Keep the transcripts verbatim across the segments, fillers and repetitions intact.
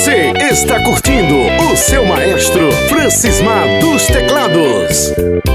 Você está curtindo o seu maestro Francismar dos Teclados.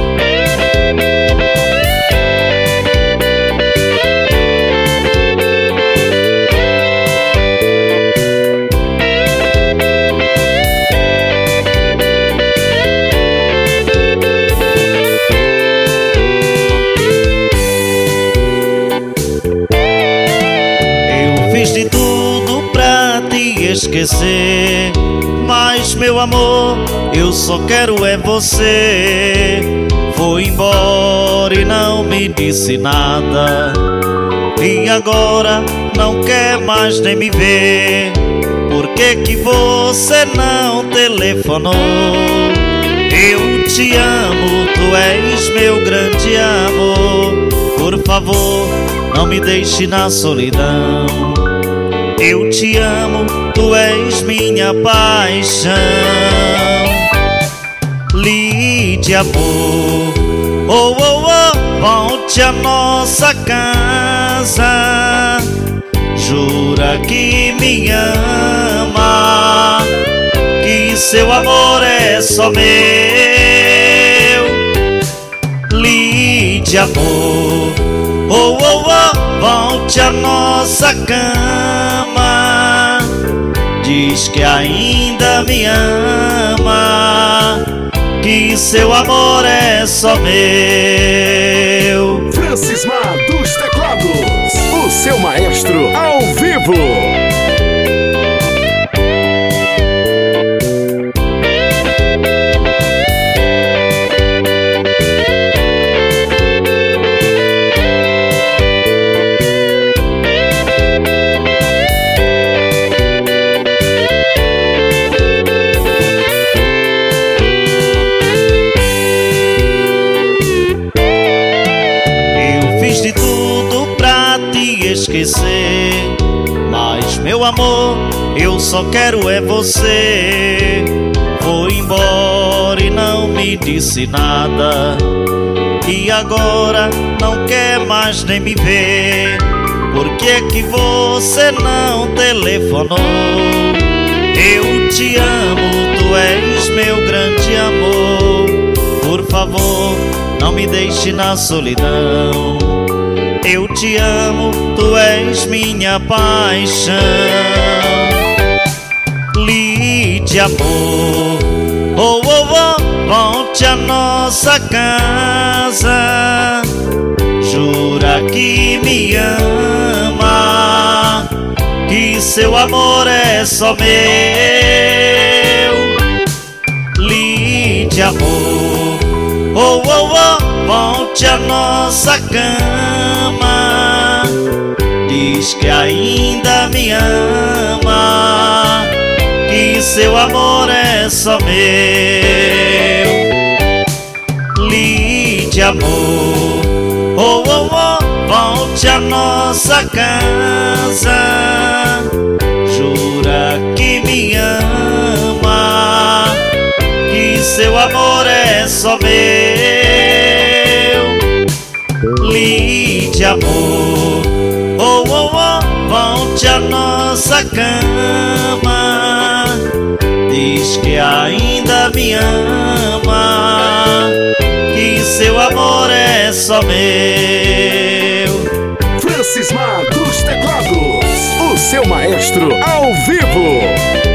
Eu fiz de tudo pra te esquecer, mas meu amor, eu só quero é você. Foi embora e não me disse nada, e agora não quer mais nem me ver. Por que que você não telefonou? Eu te amo, tu és meu grande amor. Por favor, não me deixe na solidão. Eu te amo, tu és minha paixão. Lídia, amor, oh, oh, oh, volte à nossa casa. Jura que me ama, que seu amor é só meu. Lídia, amor, oh, oh, oh, volte à nossa cama. Diz que ainda me ama, que seu amor é só meu. Francismar dos Teclados, o seu maestro ao vivo. Esquecer, mas meu amor, eu só quero é você. Foi embora e não me disse nada, e agora não quer mais nem me ver. Por que que você não telefonou? Eu te amo, tu és meu grande amor. Por favor, não me deixe na solidão. Eu te amo, tu és minha paixão. Lídia, amor, oh, oh, oh, volte à nossa casa. Jura que me ama, que seu amor é só meu. Lídia, amor, oh, oh, oh, volte à nossa cama. Diz que ainda me ama, que seu amor é só meu. Lídia, amor, oh, oh, oh, volte à nossa casa. Jura que me ama, que seu amor é só meu. Lídia, amor, oh, oh, oh, volte à nossa cama. Diz que ainda me ama, que seu amor é só meu. Francismar dos Teclados, o seu maestro ao vivo.